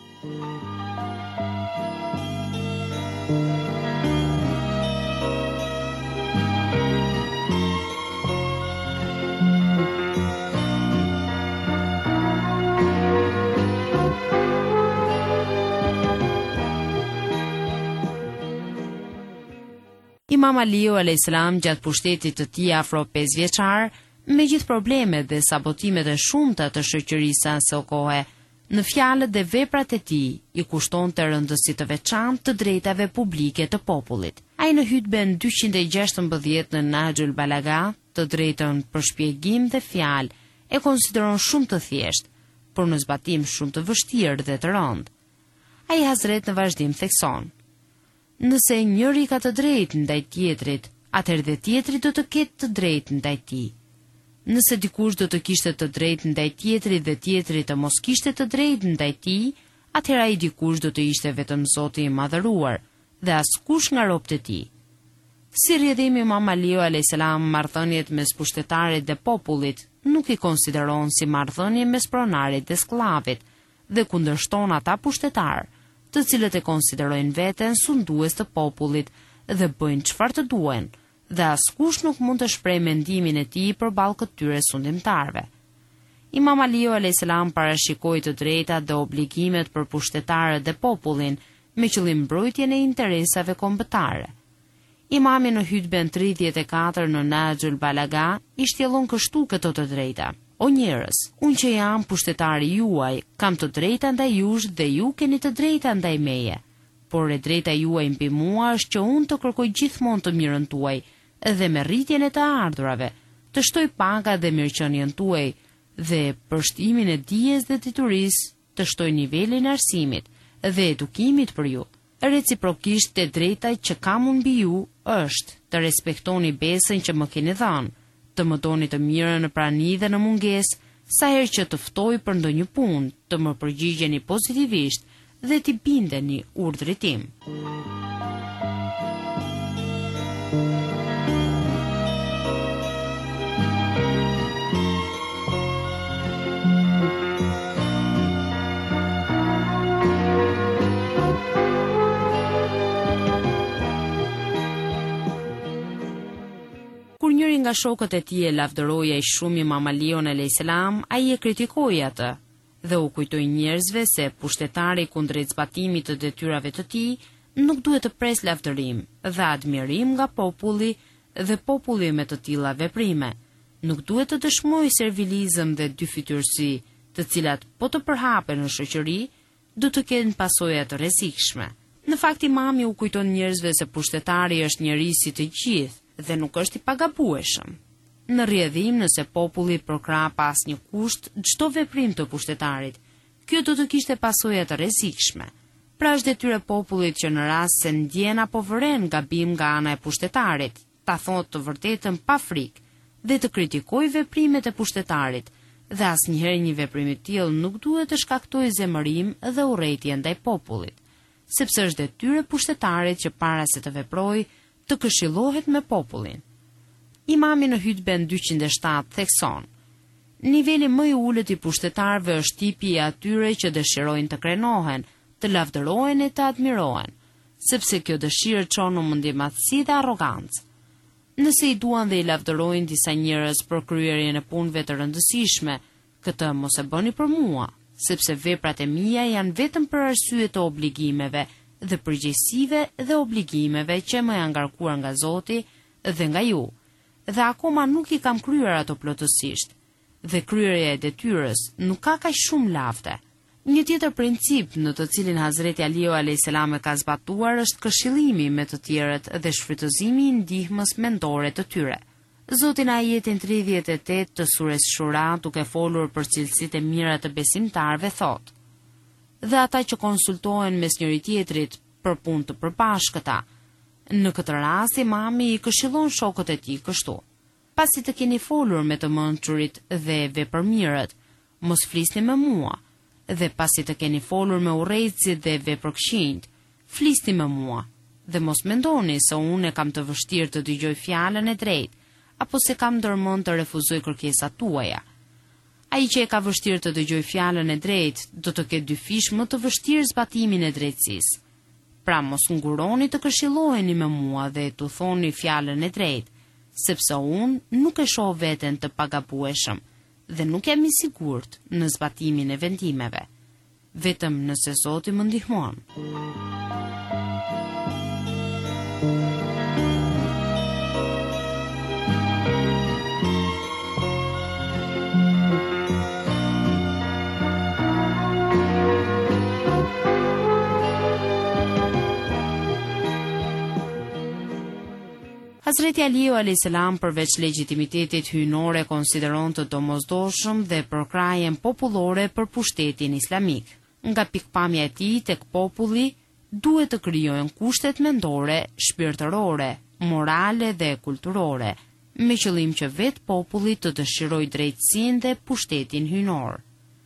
Imam Aliu a.s. gjatë pushtetit të tij afro 5 vjeçar, me gjithë problemet dhe sabotimet e shumta të shoqërisë së kohë, në fjalët dhe veprat e tij i kushtonte rëndësi të veçantë të drejtave publike të popullit. Ai në hutben 216 në Nahjul Balaga, të drejtën për shpjegim dhe fjalë, e konsideron shumë të thjeshtë, por në zbatim shumë të vështirë dhe të rëndë. Ai Hazret në vazhdim thekson: nëse njëri ka të drejtë ndaj tjetrit, atëherë dhe tjetri do të ketë të drejtë ndaj tij. Nëse dikush do të kishte të drejtë ndaj tjetrit dhe tjetri të mos kishte të drejtë ndaj tij, atëherë ai dikush do të ishte vetëm Zoti i madhëruar dhe askush nga robët e tij. Si rrjedhimi Imam Aliu a.s. marrëdhëniet mes pushtetarit dhe popullit nuk i konsideron si marrëdhënie mes pronarit dhe sklavit dhe kundërshton ata pushtetar, të cilët e konsiderojnë veten sundues të popullit dhe bëjnë çfarë të duan, dhe askush nuk mund të shprehë mendimin e tij përballë këtyre sundimtarëve. Imam Aliu a.s. parashikoi të drejtat dhe obligimet për pushtetarët dhe popullin me qëllim mbrojtjen e interesave kombëtare. Imami në hutben 34 në Nahjul Balaga i shtjellon kështu këto të drejta: o njerëz, unë që jam pushtetari juaj, kam të drejta ndaj jush dhe ju keni të drejta ndaj meje. Por e drejta juaj mbi mua është që unë të kërkoj gjithmonë të mirën tuaj dhe me rritjen e të ardhurave, të shtoj paga dhe mirëqenien tuaj dhe për shtimin e dijes dhe diturisë, të shtoj nivelin e arsimit dhe edukimit për ju. Reciprokisht e drejta që kam unë mbi ju është të respektoni besën që më keni dhënë, të më doni të mirën në prani dhe në mungesë, sa herë që të ftoj për ndonjë punë, të më përgjigjeni pozitivisht dhe t'i bindeni urdhrit tim. Kur njëri nga shokët e tij e lavdëroi aq shumë Imam Aliun a.s., ai e kritikoi atë dhe u kujtoi njerëzve se pushtetari kundrejt zbatimit të detyrave të tij nuk duhet të pres lavdërim dhe admirim nga populli dhe populli me të tilla veprime. Nuk duhet të dëshmojë servilizëm dhe dyfytyrësi, të cilat po të përhapen në shoqëri, do të kenë pasoja të rrezikshme. Në fakt Imami u kujton njerëzve se pushtetari është njeri si të gjithë dhe nuk është i pagabueshëm. Në rrjedhim, nëse populli përkrah pas një kusht çdo veprim të pushtetarit, kjo do të kishte pasoja të rrezikshme. Pra është detyrë e popullit që në rast se ndjen apo vëren gabim nga ana e pushtetarit, ta thotë të vërtetën pa frikë dhe të kritikojë veprimet e pushtetarit, dhe asnjëherë një veprim i tillë nuk duhet të shkaktojë zemërim dhe urrëtie ndaj popullit, sepse është detyrë e pushtetarit që para se të veprojë të këshillohet me popullin. Imami në hutben 207 thekson: niveli më i ulët i pushtetarëve është tipi i atyre që dëshirojnë të krenohen, të lavdërohen e të admirohen, sepse kjo dëshirë çon në mundjematësi dhe arrogancë. Nëse i duan dhe i lavdërojnë disa njerëz për kryerjen e punëve të rëndësishme, këtë mos e bëni për mua, sepse veprat e mia janë vetëm për arsye të obligimeve dhe përgjegjësive dhe obligimeve që më janë ngarkuar nga Zoti dhe nga ju, dhe akoma nuk i kam kryer ato plotësisht, dhe kryerja e detyrës nuk ka kaq shumë lavde. Një tjetër princip në të cilin Hazreti Aliu a.s. e ka zbatuar është këshillimi me të tjerët dhe shfrytëzimi i ndihmës mendore të tyre. Zoti në ajetin 38 të sures Shura, duke folur për cilësitë e mira të besimtarëve, thotë: dhe ata që konsultohen mes njëri tjetrit për punë të përbashkëta. Në këtë rast imami i këshillon shokët e tij kështu: pasi të keni folur me të mençurit dhe vepërmirët, mos flisni me mua. Dhe pasi të keni folur me urrejtësit dhe veprëkqinjt, flisni me mua, dhe mos mendoni se unë kam të vështirë të dëgjoj fjalën e drejtë, apo se kam ndërmend të refuzoj kërkesat tuaja. Ai që e ka vështirë të dëgjoj fjalën e drejtë, do të ketë dyfish më të vështirë zbatimin e drejtësisë. Pra mos nguroni të këshilloheni me mua dhe të thoni fjalën e drejtë, sepse unë nuk e shoh veten të pagabueshëm dhe nuk jam i sigurt në zbatimin e vendimeve, vetëm nëse Zoti më ndihmon. Hazreti Aliu a.s. përveç legjitimitetit hyjnore konsideron të domosdoshëm dhe përkrajen popullore për pushtetin islamik. Nga pikpamja e tij tek populli duhet të krijohen kushtet mendore, shpirtërore, morale dhe kulturore, me qëllim që vetë populli të dëshirojë drejtësinë dhe pushtetin hyjnor.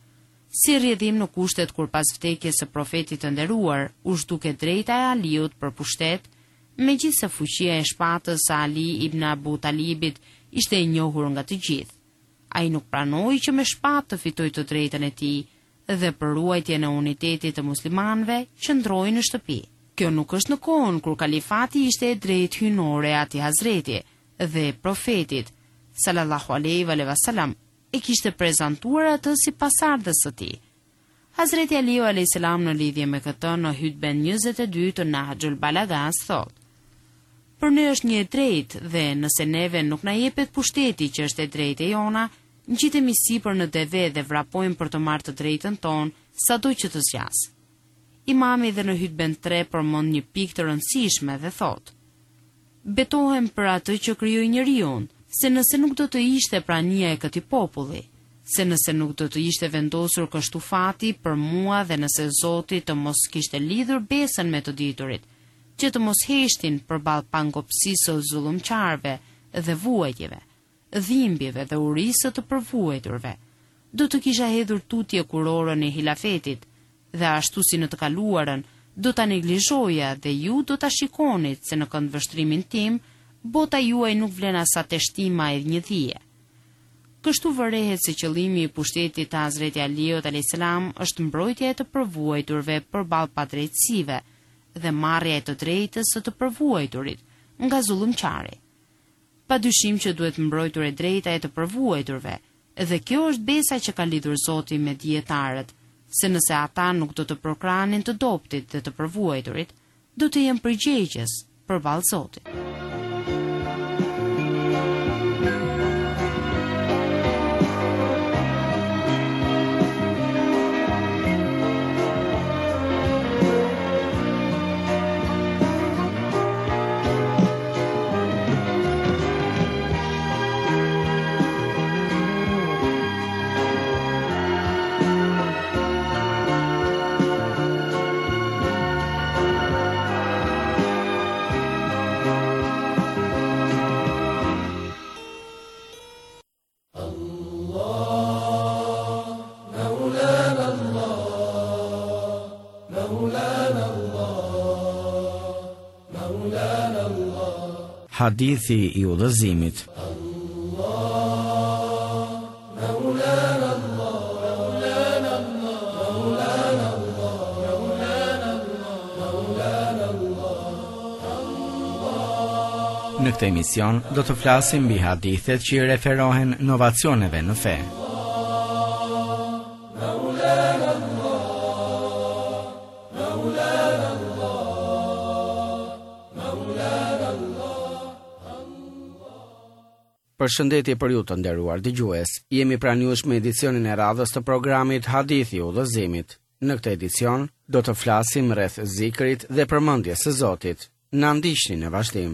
Si rrjedhim në kushtet kur pas vdekjes së profetit të nderuar, u zhduke drejta e Aliut për pushtet, megjithse fuqia e shpatës së Ali ibn Abu Talibit ishte e njohur nga të gjithë. Ai nuk pranoi që me shpatë të fitojë të drejtën e tij dhe për ruajtjen e unitetit të muslimanëve qëndroi në shtëpi. Kjo nuk është në kohën kur kalifati ishte e drejtë hyjnore ati Hazreti dhe profetit sallallahu alaihi wasallam e kishte prezantuar atë si pasardhës së tij. Hazreti Aliu a.s. në lidhje me këtë në hutben 22 të Nahjul Balagas thotë: për ne është një e drejtë dhe nëse neve nuk na jepet pushteti që është e drejtë e jona, ngjitemi sipër në deve dhe vrapojmë për të marrë të drejtën tonë, sado që të zgjas. Imami dhe në hutben 3 përmend një pikë të rëndësishme dhe thotë: betohem për atë që krijoi njeriu, se nëse nuk do të ishte prania e këtij populli, se nëse nuk do të ishte vendosur kështu fati për mua dhe nëse Zoti të mos kishte lidhur besën me të diturit, që të mos heshtin përballë pangopsisë së zullumçarëve dhe vuajtjeve, dhimbjeve dhe urisë të përvuajturve, do të kisha hedhur tutje kurorën e hilafetit, dhe ashtu si në të kaluarën, do ta neglizhoja dhe ju do ta shikonit se në këndvështrimin tim, bota juaj nuk vlen as sa shtima e një dhije. Kështu vërehet se qëllimi i pushtetit të Hazreti Aliut a.s. është mbrojtja e të përvuajturve përballë padrejtësive dhe marrja e të drejtës së të përvuajturit nga zullumçari. Padyshim që duhet mbrojtur e drejta e të përvuajturve, dhe kjo është besa që ka lidhur Zoti me dietarët, se nëse ata nuk do të prokranin të doptit dhe të përvuajturit, do të jenë përgjegjës përballë Zotit. Hadithi i udhëzimit. Në këtë emision do të flasim mbi hadithet që i referohen novacioneve në fe. Përshëndetje për ju të nderuar dëgjues. Jemi pranë jush me edicionin e radhës të programit Hadithi i udhëzimit. Në këtë edicion do të flasim rreth zikrit dhe përmendjes së Zotit. Na ndiqni në vazhdim.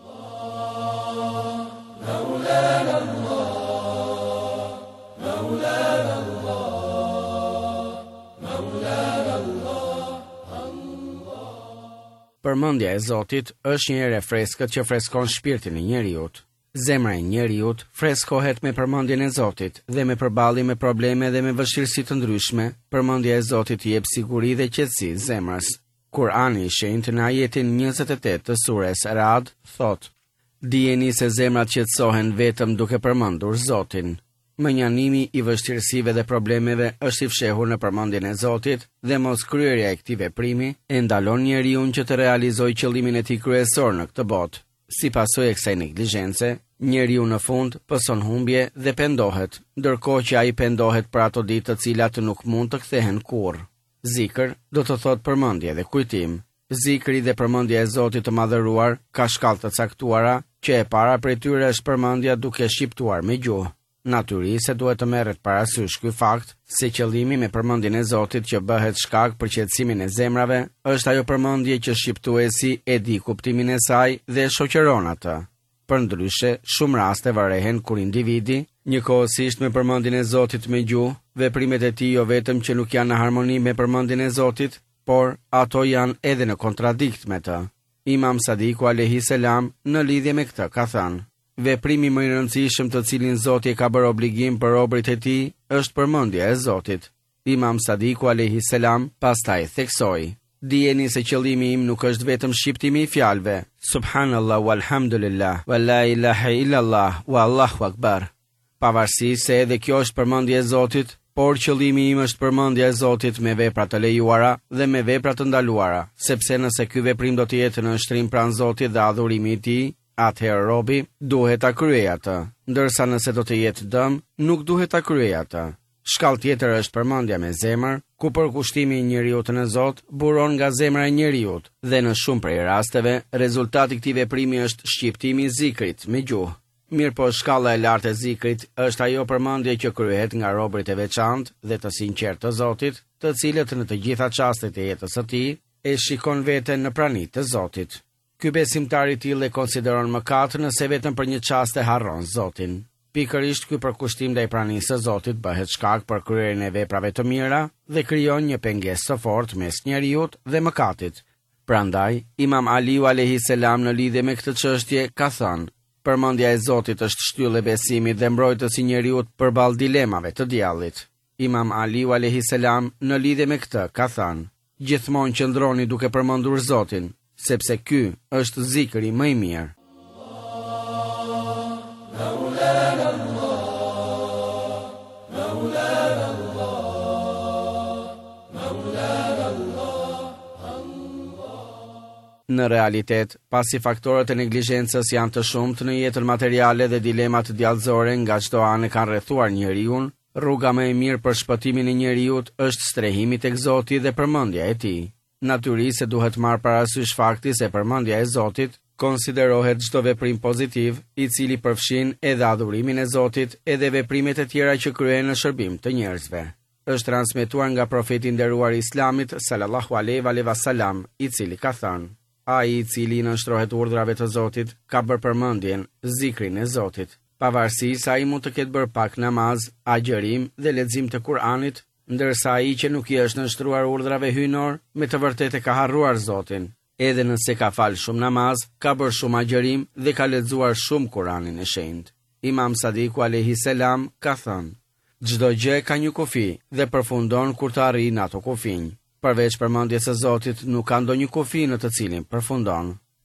Përmendja e Zotit është një erë freskët që freskon shpirtin e njeriut. Zemra e njeriut freskohet me përmendjen e Zotit dhe me përballje me probleme dhe me vështirësi të ndryshme. Përmendja e Zotit jep siguri dhe qetësi zemrës. Kurani i shenjtë në ajetin 28 të sures Ra'd thot: Dijeni se zemrat qetësohen vetëm duke përmendur Zotin. Mënjanimi i vështirësive dhe problemeve është i fshehur në përmendjen e Zotit dhe mos kryerja e këtij veprimi e ndalon njeriu që të realizojë qëllimin e tij kryesor në këtë botë. Si pasojë e kësaj neglizhence, njeriu në fund pëson humbje dhe pendohet, ndërkohë që ai pendohet për ato ditë të cilat nuk mund të kthehen kurrë. Zikr do të thotë përmendje dhe kujtim. Zikri dhe përmendja e Zotit të madhëruar ka shkallë të caktuara, që e para prej tyre është përmendja duke shqiptuar me gjuhë. Natyrisht duhet të merret parasysh ky fakt se qëllimi me përmendjen e Zotit që bëhet shkak për qetësimin e zemrave është ajo përmendje që shqiptuesi e di kuptimin e saj dhe shoqëron atë. Përndryshe, shumë raste varehen kur individi, njëkohësisht me përmendjen e Zotit me gjuhë, veprimet e tij jo vetëm që nuk janë në harmoni me përmendjen e Zotit, por ato janë edhe në kontradikt me të. Imam Sadiku alayhi salam në lidhje me këtë ka thënë: Veprimi më i rëndësishëm të cilin Zoti e ka bërë obligim për robërit e tij është përmendja e Zotit. Imam Sadiku alayhi salam pastaj theksoi: Dijeni se qëllimi im nuk është vetëm shqiptimi i fjalëve Subhanallah walhamdulillah wa la ilaha illallah wa Allahu akbar. Pavarësisht se edhe kjo është përmendja e Zotit, por qëllimi im është përmendja e Zotit me vepra të lejuara dhe me vepra të ndaluara, sepse nëse ky veprim do të jetë në shtrim pranë Zotit dhe adhurimi i tij, atëherë robi duhet ta kryejë atë, ndërsa nëse do të jetë dëm, nuk duhet ta kryejë atë. Shkallë tjetër është përmendja me zemër, ku përkushtimi i njeriut në Zot buron nga zemra e njeriut, dhe në shumë prej rasteve, rezultati i këtij veprimi është shqiptimi i zikrit me gjuhë. Mirë po shkalla e lartë e zikrit është ajo përmendje që kryhet nga robërit e veçantë dhe të sinqertë të Zotit, të cilët në të gjitha çastet e jetës së tij e shikon veten në praninë të Zotit. Ky besimtar i tillë e konsideron mëkat nëse vetëm për një çast e harron Zotin. Pikërisht ky përkushtim ndaj pranisë së Zotit bëhet shkak për kryerjen e veprave të mira dhe krijon një pengesë të fortë mes njeriut dhe mëkatit. Prandaj, Imam Aliu alayhi salam në lidhje me këtë çështje ka thënë: Përmendja e Zotit është shtyllë e besimit dhe mbrojtësi i njeriut përballë dilemave të djallit. Imam Aliu alayhi salam në lidhje me këtë ka thënë: Gjithmonë qëndroni duke përmendur Zotin, sepse ky është zikri më i mirë. Në realitet, pasi faktorët e neglizhencës janë të shumtë në jetën materiale dhe dilemat djallëzore nga çdo anë kanë rrethuar njeriun, rruga më e mirë për shpëtimin e njeriut është strehimi tek Zoti dhe përmendja e tij. Natyrisht se duhet marrë parasysh fakti se përmendja e Zotit konsiderohet çdo veprim pozitiv, i cili përfshin edhe adhurimin e Zotit edhe veprimet e tjera që kryhen në shërbim të njerëzve. Është transmetuar nga profeti i nderuar i Islamit sallallahu alaihi wasallam, i cili ka thënë: Ai i cili nënshtrohet urdhrave të Zotit ka bërë përmendjen, zikrin e Zotit. Pavarësisht se ai mund të ketë bërë pak namaz, agjërim dhe lexim të Kuranit, ndërsa ai që nuk i është nënshtruar urdhrave hyjnor, me të vërtetë ka harruar Zotin. Edhe nëse ka falë shumë namaz, ka bërë shumë agjërim dhe ka lexuar shumë Kuranin e shenjtë. Imam Sadiku alayhi salam ka thënë: Çdo gjë ka një kufi dhe përfundon kur të arrijë ato kufinj. Përveç përmendjes së Zotit nuk ka ndonjë kufi në të cilin përfundon.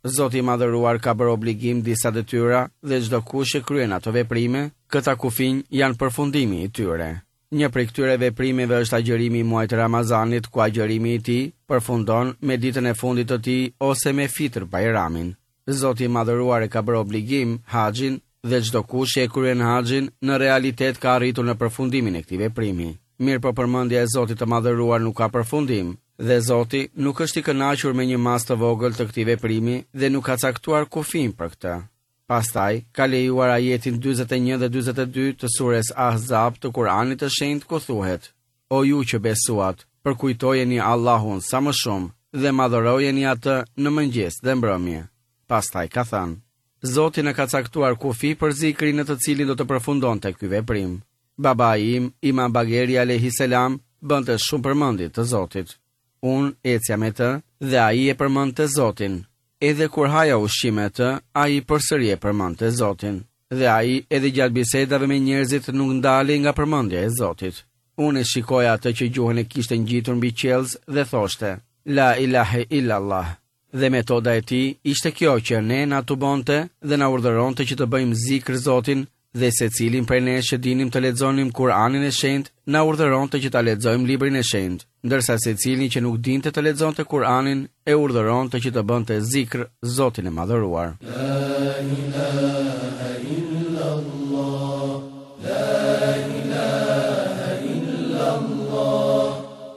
Zoti i Madhëruar ka bërë obligim disa detyra dhe çdo kush që kryen ato veprime, këta kufinj janë përfundimi i tyre. Një prej këtyre veprimeve është agjërimi i muajit Ramazanit, ku agjërimi i tij përfundon me ditën e fundit të tij ose me Fitr Bajramin. Zoti i Madhëruar e ka bërë obligim haxhin dhe çdo kush që e kryen haxhin në realitet ka arritur në përfundimin e këtij veprimi. Mirë, po përmendja e Zotit të Madhëruar nuk ka përfundim, dhe Zoti nuk është i kënaqur me një mas të vogël të këtij veprimi dhe nuk ka caktuar kufin për këtë. Pastaj ka lejuar ajetin 41 dhe 42 të sures Ahzab të Kuranit të Shenjtë, ku thuhet: O ju që besuat, përkujtojeni Allahun sa më shumë dhe madhërojeni atë në mëngjes dhe mbrëmje. Pastaj ka thënë: Zoti në ka caktuar kufi për zikrin në të cilin do të përfundonte ky veprim. Babai im, Imam Bageri alayhis salam, bënte shumë përmendje të Zotit. Unë ecja me të dhe ai e përmendte Zotin. Edhe kur haja ushqim me të, ai përsëri e përmendte Zotin. Dhe ai edhe gjatë bisedave me njerëzit nuk ndalej nga përmendja e Zotit. Unë e shikoja atë që gjuhën e kishte ngjitur mbi qelz dhe thoshte: La ilahe illallah. Dhe metoda e tij ishte kjo që ne na tubonte dhe na urdhëronte që të bëjmë zikr Zotin, dhe secilin prej nesh që dinim të lexonim Kur'anin e Shenjtë, na urdhëronte që ta lexojmë librin e Shenjtë, ndërsa secili që nuk dinte të lexonte Kur'anin e urdhëronte që të bënte zikr Zotin e Madhëruar. La ilaha illallah, la ilaha illallah.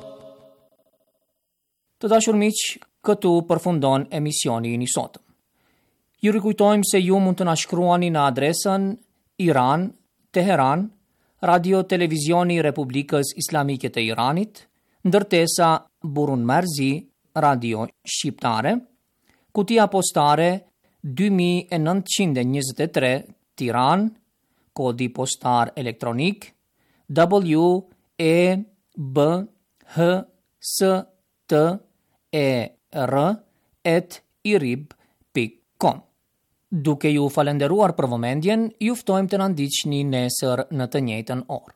Të dashur miq, këtu përfundon emisioni i sotëm. Ju rikujtojmë se ju mund të na shkruani në adresën Iran, Teheran, Radio Televizioni Republikës Islamike të Iranit, ndërtesa Burun Merzi, Radio Shqiptare, kutia postare 2923 Tiran, kodi postar elektronik WEBHSTER@irib.com. Duke ju falenderuar për vëmendjen, ju ftojmë të na ndiqni nesër në të njëjtën orë.